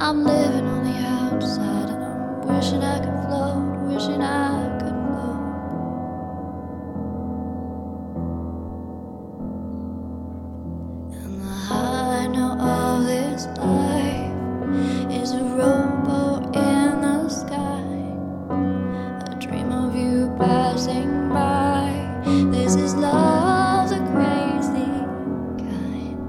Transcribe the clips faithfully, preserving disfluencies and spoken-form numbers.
I'm living on the outside, and I'm wishing I could float, wishing I could float. And the high note of this life is a rowboat in the sky, a dream of you passing by. This is love, the crazy kind.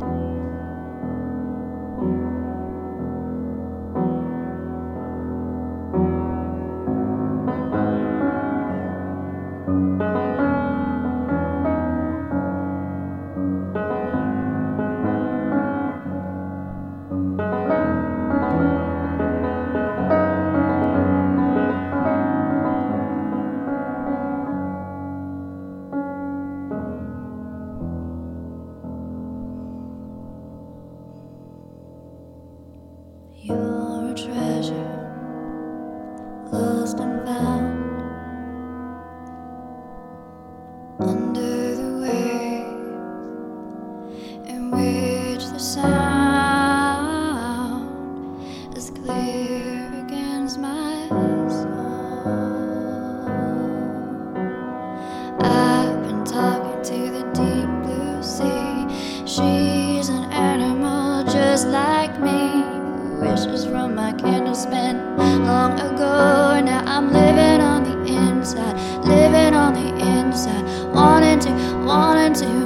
You're a treasure, lost and found under the waves, in which the sound is clear against my soul. I've been talking to the deep blue sea. She's an animal just like me, wishes from my candle spent long ago. Now I'm living on the inside, living on the inside, wanting to, wanting to